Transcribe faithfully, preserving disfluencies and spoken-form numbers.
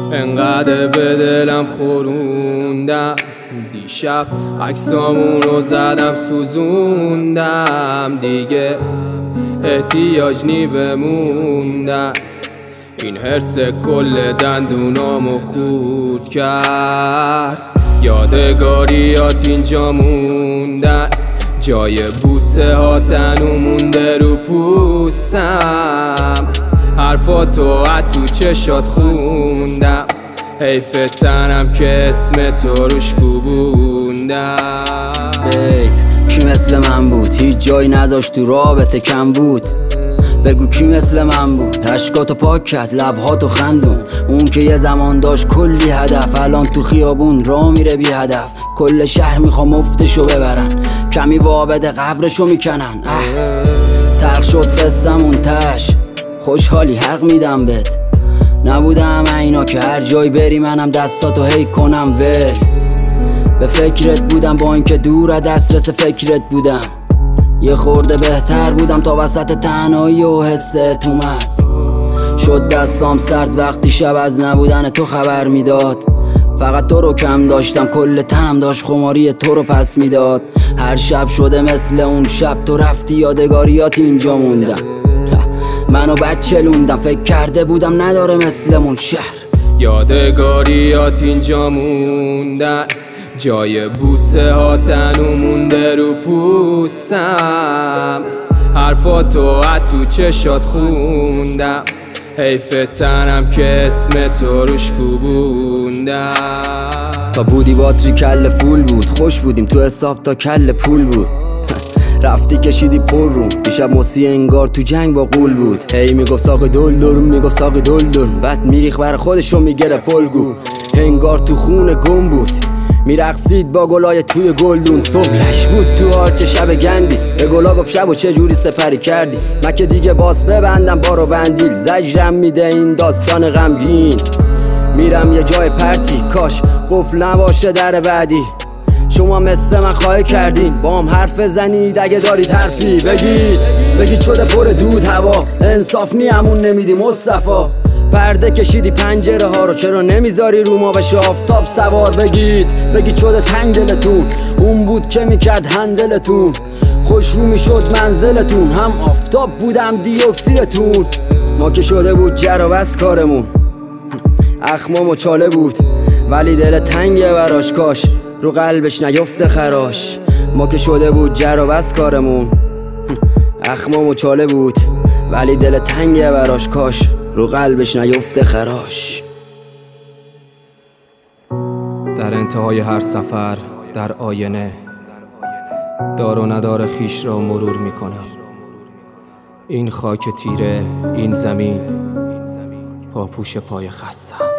انقدر به دلم خوروندم دیشب عکسامونو زدم سوزوندم دیگه احتیاج نی بموندم این حرس کل دندونامو خورد کرد یادگاریات اینجا موندن جای بوسه ها تنو مونده رو پوستم حرفاتو از تو چشات خوندم حیف تنم که اسم تو روش کوبوندم کی مثل من بود هیچ جایی نذاشت تو رابطه کم بود بگو کی مثل من بود اشکاتو پاک کرد لبهاتو خندون اون که یه زمان داشت کلی هدف الان تو خیابون راه میره بی هدف کل شهر میخوام مفتشو ببرن کمی وابد قبرشو میکنن اه تلخ شد قصمون تش خوشحالی حق میدم بهت نبودم اینا که هر جای بری منم دستاتو هی کنم ول به فکرت بودم با اینکه دور از دسترس فکرت بودم یه خورده بهتر بودم تا وسط تنهایی و حست اومد شد دستام سرد وقتی شب از نبودن تو خبر میداد فقط تو رو کم داشتم کل تنم داشت خماری تو رو پس میداد هر شب شده مثل اون شب تو رفتی یادگاریات اینجا موندم منو بچه لوندم فکر کرده بودم نداره مثلمون شهر یادگاریات اینجا موندن جای بوسه ها تنو مونده رو پوستم حرفاتو از تو چشات خوندم حیف تنم که اسم تو روش کوبوندم تا بودی باتری کل فول بود خوش بودیم تو حساب تا کل پول بود رفتی کشیدی پر روم دیشب موسی انگار تو جنگ با قول بود هی میگفت ساق دلدون میگفت ساق دلدون بعد میریخ بر خودشو میگره فلگو انگار تو خونه گم بود میرقصید با گلای توی گلدون صبحش بود تو آرچه شب گندی به گلا گفت شب و چه جوری سپری کردی من که دیگه باز ببندم بارو بندیل زجرم میده این داستان غمگین میرم یه جای پرتی کاش قفل نباشه در بعدی شما مثل من خواهی کردین با هم حرف زنید اگه دارید حرفی بگید بگید شده پر دود هوا انصاف نی همون نمیدی مصطفی پرده کشیدی پنجره ها رو چرا نمیذاری رو ما بشه آفتاب سوار بگید بگید شده تنگ دلتون اون بود که میکرد هندلتون خوش رو میشد منزلتون هم آفتاب بودم دی اکسیدتون ما که شده بود جر و بس کارمون اخمام و چاله بود ولی دل تنگه براش کاش رو قلبش نیفته خراش ما که شده بود جر و بس کارمون اخمام و چاله بود ولی دل تنگه براش کاش رو قلبش نیفته خراش در انتهای هر سفر در آینه دار و ندار خیش را مرور می کنم این خاک تیره این زمین پاپوش پای خستم